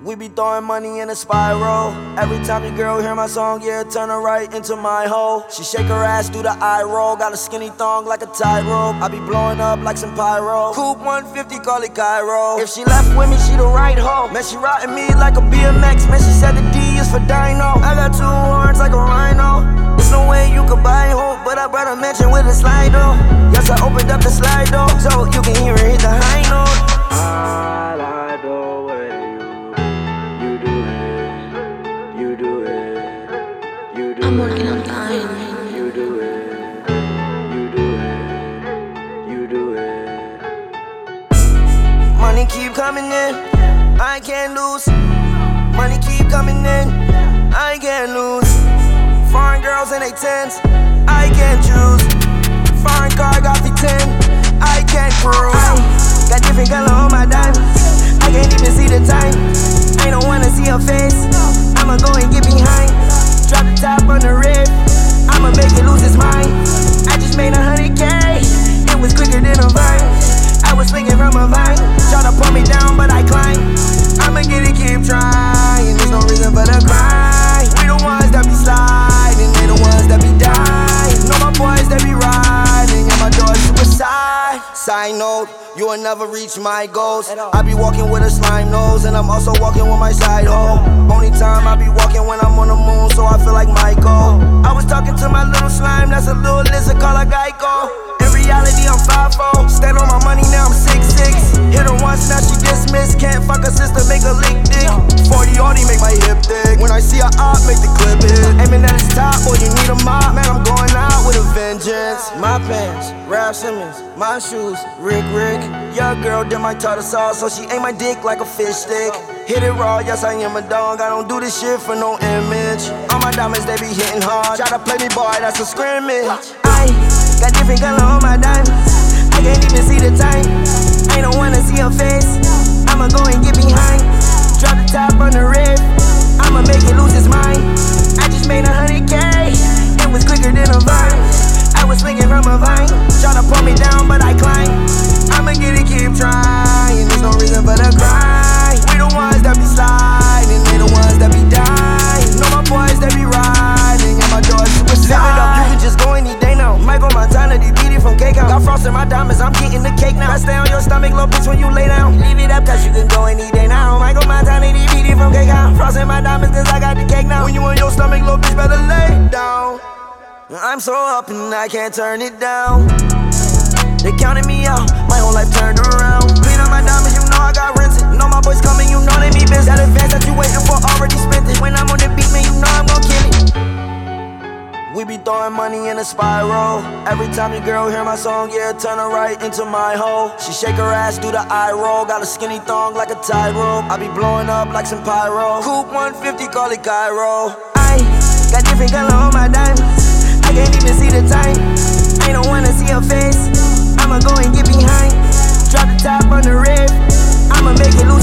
We be throwing money in a spiral. Every time your girl hear my song, yeah, turn her right into my hoe. She shake her ass, do the eye roll. Got a skinny thong like a tightrope. I be blowing up like some pyro. Coupe 150, call it Cairo. If she left with me, she the right hoe. Man, she riding me like a BMX. Man, she said the D is for Dino. I got two horns like a rhino. There's no way you could buy hope, but I brought a mansion with a slide door. Yes, I opened up the slide door, so you can hear her hit the high note. I like the way you do it, you do it, you do it. I'm working on dying. You do it, you do it, you do it. Money keep coming in, I can't lose. Money keep coming in, I can't lose. Foreign girls in they tens, I can't choose. Foreign car got V10, I can't cruise. Got different color on my diamonds, I can't even see the time. I don't wanna see her face, I'ma go and get behind. Drop the top on the rib, I'ma make it lose his mind. I just made 100K, it was quicker than a vine. I was swinging from a vine, try to pull me down but I climb. I'ma get it, keep trying, there's no reason for the grind. We the ones that be sliding, they the ones that be dying. Know my boys that be riding, and my door's suicide. Side note, you will never reach my goals. I be walking with a slime nose, and I'm also walking with my side hoe. Only time I be walking when I'm on the moon, so I feel like Michael. I was talking to my little slime, that's a little lizard called a Geico. In reality, I'm 5'4", stand on my money, now I'm 6'6". Hit her once, now she dismissed. Can't fuck her sister, make her lick dick. 40 Audi, make my hip thick. When I see her up, make the clip hit. Aiming at his top, boy, you need a mop. Man, I'm going out with a vengeance. My pants, Ralph Simmons. My shoes, Rick. Your girl did my tartar sauce, so she ate my dick like a fish stick. Hit it raw, yes, I am a dog. I don't do this shit for no image. All my diamonds, they be hitting hard. Try to play me, boy, that's a scrimmage. I got different color on my diamonds, I can't even see the time. I don't wanna see her face, I'ma go and get behind. Drop the top on the rib, I'ma make it lose his mind. I just made 100K, it was quicker than a vine. I was swinging from a vine, try to pull me down but I climb. I'ma get it, keep trying, there's no reason for the grind. We the ones that be sliding, they the ones that be dying. Know my boys that be riding, and my door's suicide. Live it up, you can just go any day now. Michael Montana, they beat it from cake out. Got frost in my diamonds, I'm getting the cake now. I stay on your stomach, little bitch, when you lay down. Leave it up, cause you can go any day now. Michael Montana, they beat it from cake out. Frost in my diamonds, cause I got the cake now. When you on your stomach, little bitch, better lay down. I'm so up and I can't turn it down. They counted me out, my whole life turned around. Clean up my diamonds, you know I got rinsed. Know my boys coming, you know they be busy. That advance that you waiting for, already spent it. When I'm on the beat, man, you know I'm gon' kill it. We be throwing money in a spiral. Every time your girl hear my song, yeah, turn her right into my hoe. She shake her ass, do the eye roll. Got a skinny thong like a tightrope. I be blowing up like some pyro. Coupe 150, call it Cairo. I got different color on my diamonds, I can't even see the time. I don't wanna see her face, I'ma go and get behind. Drop the top on the rib, I'ma make it lose